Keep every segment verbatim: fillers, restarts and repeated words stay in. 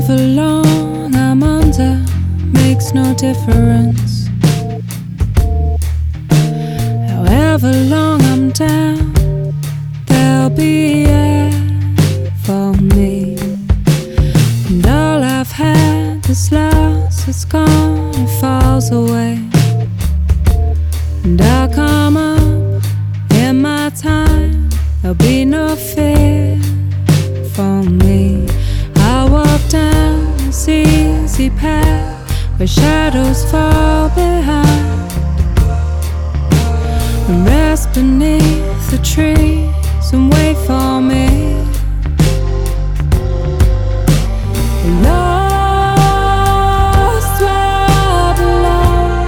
However long I'm under makes no difference. However long I'm down, there'll be air for me. And all I've had is lost, it's gone, it falls away. And I'll come up in my time, there'll be no fear for me. I'll walk down this easy path where shadows fall behind, and rest beneath the trees and wait for me. Lost where I belong,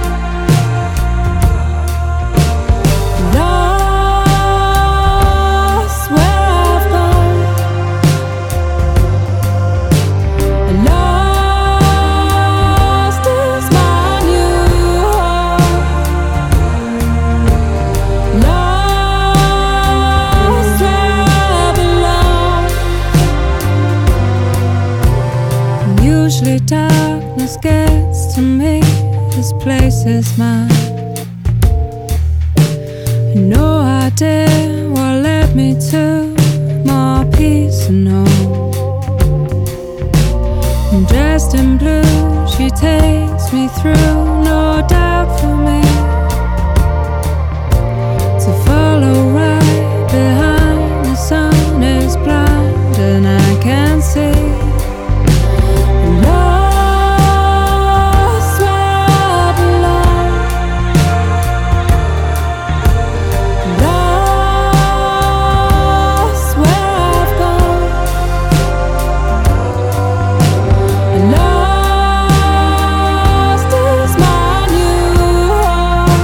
lost where I've gone, lost is my new home. Lost where I belong. And usually darkness gets to me, this place is mine. And no idea what led me to more peace and home. And dressed in blue, she takes me through, no doubt for me to follow right behind. The sun is blind and I can't see. Lost where I belong, lost where I've gone, lost is my new home.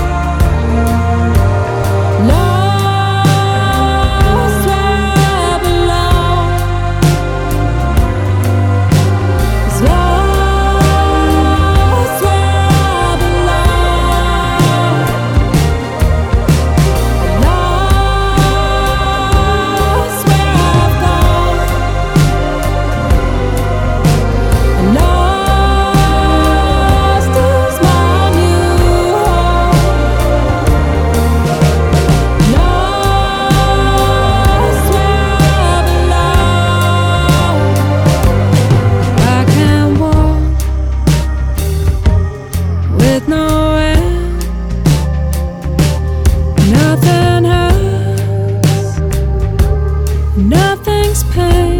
Lost where I belong, 'cause lost where I belong, lost where I've gone, lost is my new home. Lost where I belong. I can walk with no end, nothing hurts, nothing's pain.